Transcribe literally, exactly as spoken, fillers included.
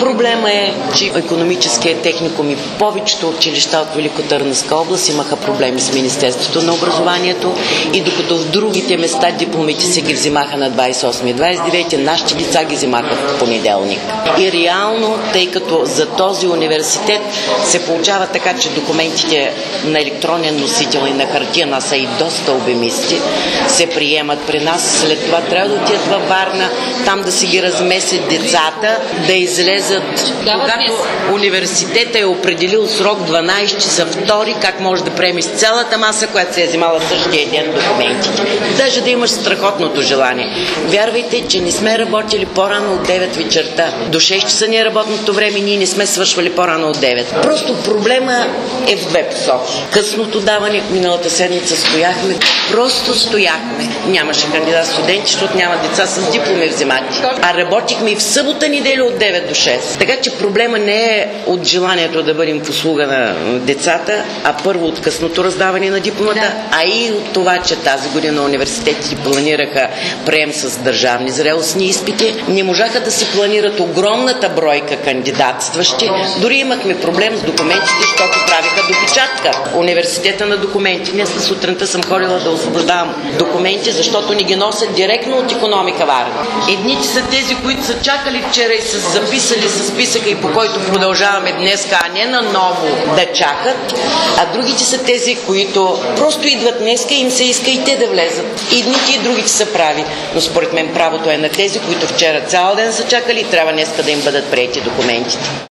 Проблема е, че икономическия техникум и повечето училища от Великотърновска област имаха проблеми с Министерството на образованието и докато в другите места дипломите се ги взимаха на двадесет и осми и двадесет и девети, нашите деца ги взимаха в понеделник. И реално, тъй като за този университет се получава така, че документите на електронен носител и на хартия са и доста обемисти, се приемат при нас, след това трябва да отидат във Варна, там да си ги размесят децата, да излезат. Когато университета е определил срок дванадесет часа втори, как може да приемеш цялата маса, която се е взимала същия ден документите. Даже да имаш страхотното желание. Вярвайте, че не сме работили по-рано от девет вечерта. До шест часа ни е работното време, ние не сме свършвали по-рано от девет. Просто проблема е в две посоки. Късното даване, миналата седмица стояхме, просто стояхме. Нямаше кандидат студенти, защото няма деца с дипломи вземати. А работихме и в събота неделя от девет до шест. Така че проблема не е от желанието да бъдем в услуга на децата, а първо от късното раздаване на дипломата, да. А и от това, че тази година университетите планираха прием с държавни зрелостни изпити. Не можаха да си планират огромната бройка кандидатстващи. Дори имахме проблем с документите, защото правиха допечатка. Университета на документи. Днес на сутринта съм ходила да освобождавам документи, защото ни ги носят директно от икономика Варна. Едните са тези, които са чакали вчера и са записали с списъка и по който продължаваме днес, а не на ново да чакат, а другите са тези, които просто идват днеска и им се иска и те да влезат. И едните и другите са прави. Но според мен правото е на тези, които вчера цял ден са чакали и трябва днеска да им бъдат приети документите.